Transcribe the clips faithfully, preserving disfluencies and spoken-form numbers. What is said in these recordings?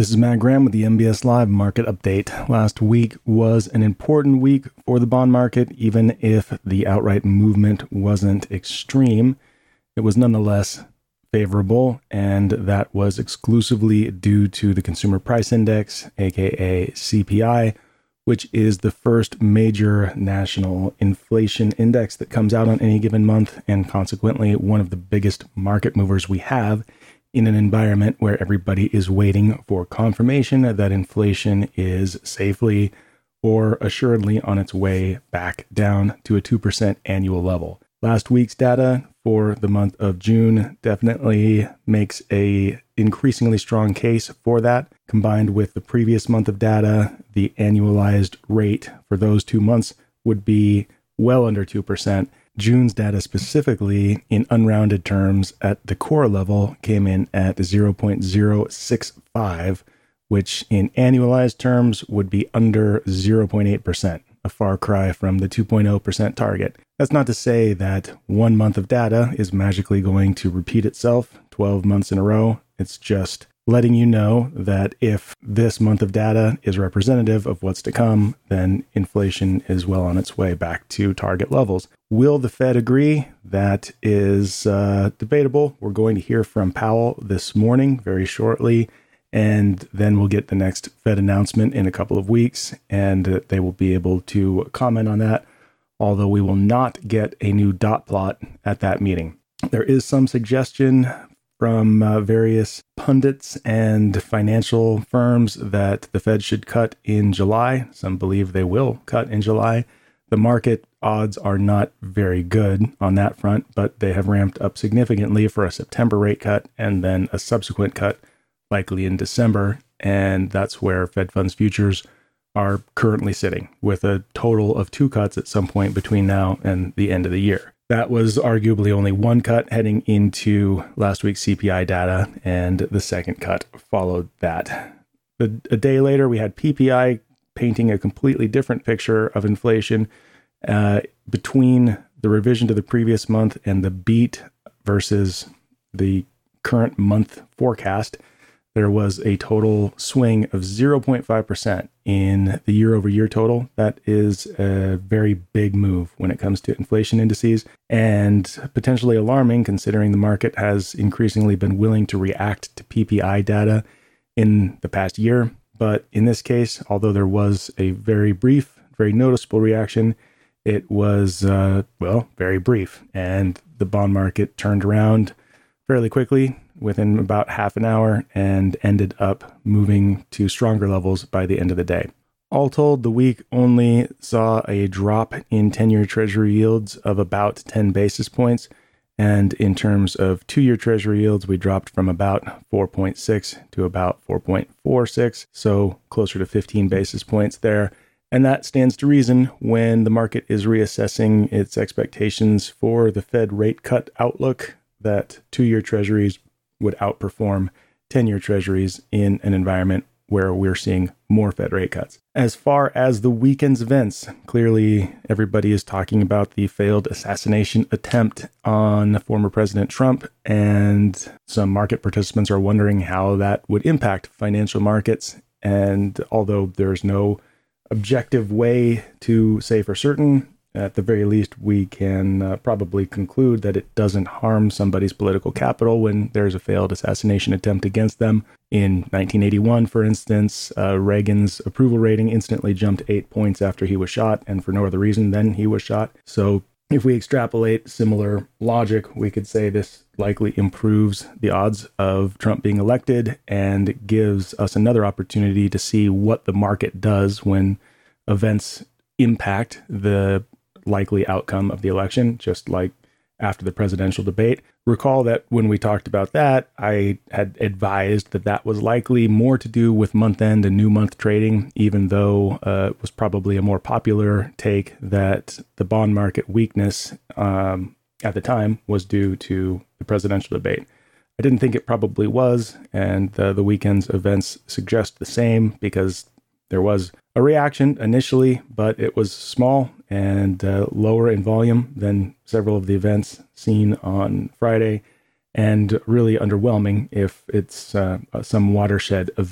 This is Matt Graham with the M B S Live Market Update. Last week was an important week for the bond market, even if the outright movement wasn't extreme. It was nonetheless favorable, and that was exclusively due to the Consumer Price Index, aka C P I, which is the first major national inflation index that comes out on any given month, and consequently one of the biggest market movers we have in an environment where everybody is waiting for confirmation that inflation is safely or assuredly on its way back down to a two percent annual level. Last week's data for the month of June definitely makes a increasingly strong case for that. Combined with the previous month of data, the annualized rate for those two months would be well under two percent. June's data specifically, in unrounded terms, at the core level came in at zero point zero six five, which in annualized terms would be under zero point eight percent, a far cry from the two point zero percent target. That's not to say that one month of data is magically going to repeat itself twelve months in a row. It's just letting you know that if this month of data is representative of what's to come, then inflation is well on its way back to target levels. Will the Fed agree? That is uh, debatable. We're going to hear from Powell this morning very shortly, and then we'll get the next Fed announcement in a couple of weeks, and uh, they will be able to comment on that, although we will not get a new dot plot at that meeting. There is some suggestion from uh, various pundits and financial firms that the Fed should cut in July. Some believe they will cut in July. The market odds are not very good on that front, but they have ramped up significantly for a September rate cut and then a subsequent cut likely in December. And that's where Fed funds futures are currently sitting, with a total of two cuts at some point between now and the end of the year. That was arguably only one cut heading into last week's C P I data, and the second cut followed that. A, a day later, we had P P I painting a completely different picture of inflation uh, between the revision to the previous month and the beat versus the current month forecast. There was a total swing of zero point five percent in the year-over-year total. That is a very big move when it comes to inflation indices, and potentially alarming considering the market has increasingly been willing to react to P P I data in the past year. But in this case, although there was a very brief, very noticeable reaction, it was, uh, well, very brief. And the bond market turned around fairly quickly within about half an hour and ended up moving to stronger levels by the end of the day. All told, the week only saw a drop in ten-year Treasury yields of about ten basis points. And in terms of two-year Treasury yields, we dropped from about four point six to about four point four six, so closer to fifteen basis points there. And that stands to reason when the market is reassessing its expectations for the Fed rate cut outlook, that two-year Treasuries would outperform ten-year Treasuries in an environment where we're seeing more Fed rate cuts. As far as the weekend's events, clearly everybody is talking about the failed assassination attempt on former President Trump, and some market participants are wondering how that would impact financial markets. And although there's no objective way to say for certain, at the very least, we can uh, probably conclude that it doesn't harm somebody's political capital when there's a failed assassination attempt against them. In nineteen eighty-one, for instance, uh, Reagan's approval rating instantly jumped eight points after he was shot, and for no other reason than he was shot. So if we extrapolate similar logic, we could say this likely improves the odds of Trump being elected and gives us another opportunity to see what the market does when events impact the likely outcome of the election, just like after the presidential debate. Recall that when we talked about that, I had advised that that was likely more to do with month-end and new month trading, even though uh, it was probably a more popular take that the bond market weakness um, at the time was due to the presidential debate. I didn't think it probably was, and the, the weekend's events suggest the same, because there was a reaction initially, but it was small and uh, lower in volume than several of the events seen on Friday, and really underwhelming if it's uh, some watershed event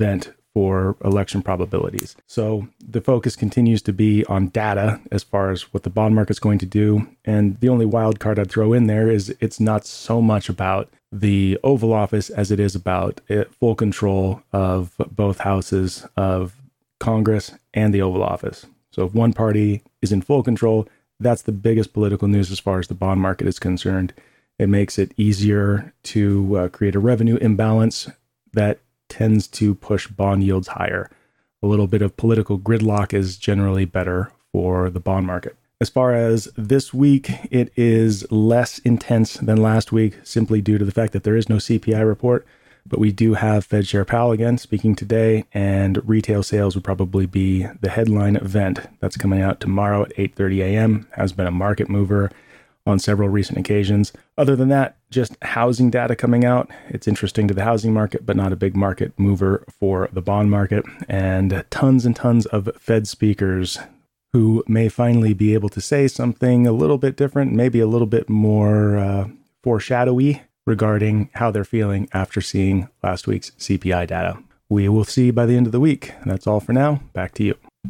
for election probabilities. So the focus continues to be on data as far as what the bond market's going to do. And the only wild card I'd throw in there is it's not so much about the Oval Office as it is about it, full control of both houses of Congress and the Oval Office. So if one party is in full control, that's the biggest political news as far as the bond market is concerned. It makes it easier to uh, create a revenue imbalance that tends to push bond yields higher. A little bit of political gridlock is generally better for the bond market. As far as this week, it is less intense than last week, simply due to the fact that there is no C P I report. But we do have Fed Chair Powell again speaking today, and retail sales would probably be the headline event. That's coming out tomorrow at eight thirty a.m., has been a market mover on several recent occasions. Other than that, just housing data coming out. It's interesting to the housing market, but not a big market mover for the bond market. And tons and tons of Fed speakers who may finally be able to say something a little bit different, maybe a little bit more uh, foreshadowy regarding how they're feeling after seeing last week's C P I data. We will see by the end of the week. That's all for now. Back to you.